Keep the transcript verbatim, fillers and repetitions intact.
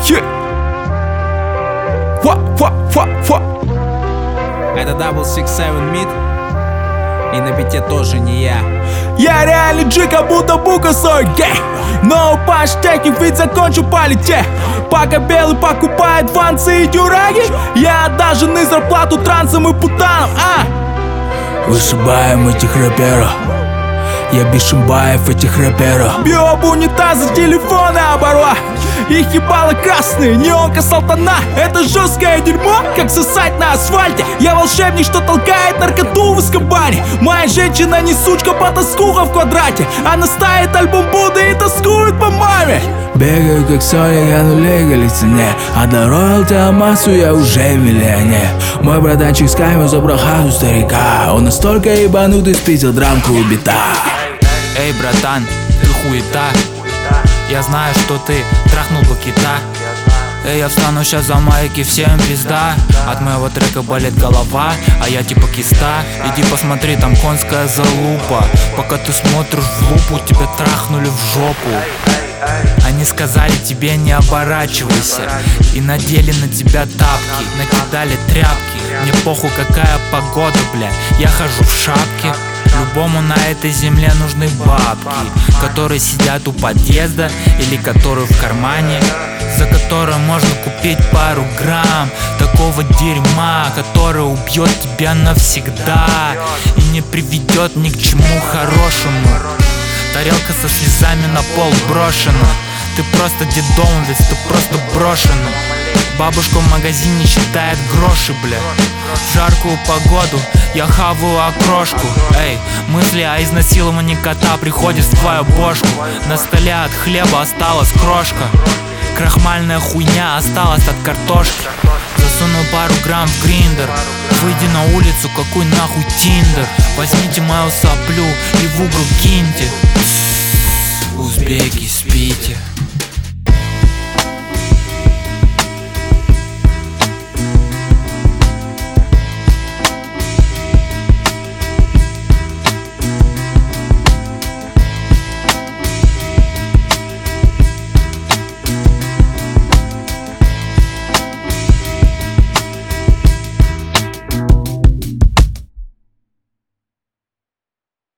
Yeah. Фа, фа, фа, фа. Это дабл сикс севен Mid. И на бите тоже не я. Я реальный G, как будто бука сой гей. No punch taking, ведь закончу полететь. Пока белый покупает фанцы и дюраги, я одолженный зарплату трансам и путанам, а? Вышибаем этих рэперов. Я Бишимбаев этих рэперов. Бью об унитазы, телефоны оборвать. Их ебало красные, неонка салтана. Это жесткое дерьмо, как сосать на асфальте. Я волшебник, что толкает наркоту в Эскобаре. Моя женщина не сучка, потаскуха в квадрате. Она ставит альбом Будды и тоскует по маме. Бегаю как Соник, я нулей галлюцине. А до роялти Алмазу я уже миллионер. Мой братанчик Скайму забрал хату старика. Он настолько ебанутый, спиздил драмку у бита. Эй, братан, ты хуета. Я знаю, что ты трахнул бы кита. Эй, я встану сейчас за майки, всем пизда. От моего трека болит голова, а я типа киста. Иди посмотри, там конская залупа. Пока ты смотришь в лупу, тебя трахнули в жопу. Они сказали тебе не оборачивайся, и надели на тебя тапки, накидали тряпки. Мне похуй какая погода, бля, я хожу в шапке. Любому на этой земле нужны бабки, которые сидят у подъезда или которые в кармане, за которые можно купить пару грамм такого дерьма, которое убьет тебя навсегда и не приведет ни к чему хорошему. Тарелка со слезами на пол брошена. Ты просто дедомовец, ты просто брошена. Бабушка в магазине считает гроши, бля. В жаркую погоду я хаваю окрошку. Эй, мысли о изнасиловании кота приходят в твою бошку. На столе от хлеба осталась крошка. Крахмальная хуйня осталась от картошки. Засуну пару грамм в гриндер. Выйди на улицу, какой нахуй тиндер. Возьмите мою соплю и в угол киньте. Узбеки, спите.